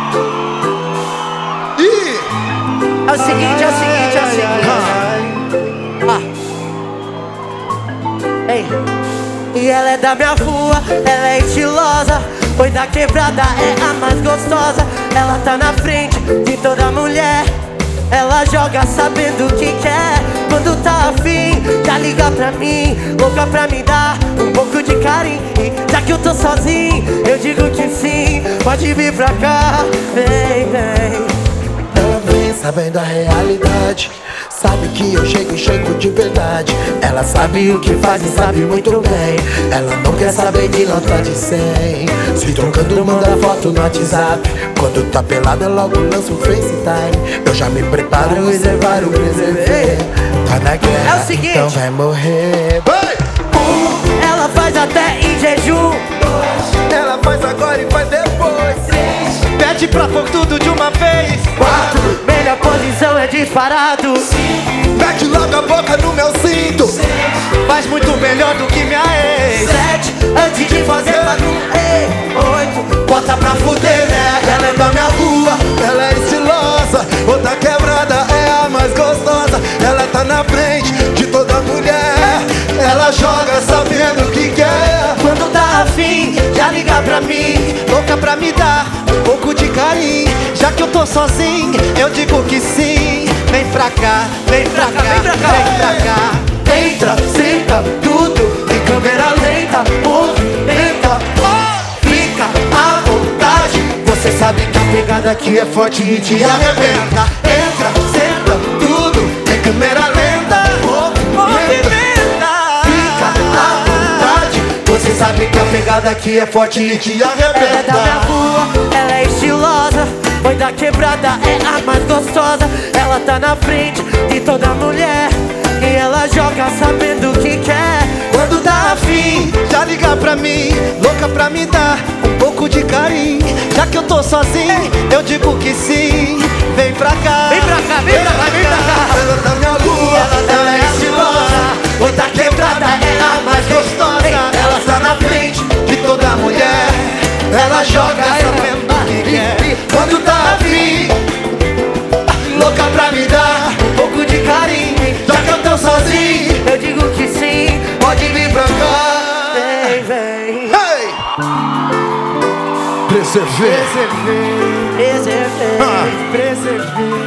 É o seguinte. Ei. E ela é da minha rua, ela é estilosa. Oi, da quebrada é a mais gostosa. Ela tá na frente de toda mulher. Ela joga sabendo o que quer. Quando tá afim, já liga pra mim, louca pra me dar um pouco de carinho. Já que eu tô sozinho, eu digo que sim. Pode vir pra cá, vem. Ela vem sabendo a realidade, sabe que eu chego de verdade. Ela sabe o que faz e sabe muito bem. Ela não quer saber de nota de 100. Se trocando manda foto no WhatsApp. Quando tá pelada logo lança o FaceTime. Eu já me preparo, reservar o preservé. Tá na guerra, é o seguinte, então vai morrer. Ela faz até em jejum. Ela faz agora e faz depois. Pede pra pôr tudo de uma vez. 4, melhor posição é disparado. 5, mete logo a boca no meu cinto. 6, faz muito melhor do que minha ex. 7, antes de fazer bagulho. 8, bota pra fuder, né? Ela é da minha rua, ela é estilosa. Outra quebrada é a mais gostosa. Ela tá na frente de toda mulher. Ela joga sabendo o que quer. Quando tá afim, já liga pra mim, louca pra me dar um pouco de carinho. Já que eu tô sozinho, eu digo que sim. Vem pra cá, vem pra cá, vem pra cá. Entra, senta, tudo em câmera lenta. Movimenta, fica à vontade. Você sabe que a pegada aqui é forte e te arrebenta. Entra, senta, tudo em câmera lenta. Movimenta, fica à vontade. Você sabe que a pegada aqui é forte e te arrebenta. Ela é da minha rua, ela é estilosa. Oi, da quebrada é a mais gostosa. Ela tá na frente de toda mulher. E ela joga sabendo o que quer. Quando dá afim, já liga pra mim, louca pra me dar um pouco de carinho. Já que eu tô sozinho, eu digo que sim. Vem pra cá, vem pra cá, vem pra cá, vem pra cá. Ela tá na minha rua, ela é estilosa. Oi, da quebrada é a mais gostosa. Ela tá na frente de toda mulher. Ela joga sabendo o que quer. Quando tá afim, louca pra me dar um pouco de carinho. Já que eu tô sozinho, eu digo que sim. Pode vir pra cá, vem. Hey! Preservei. Preservei.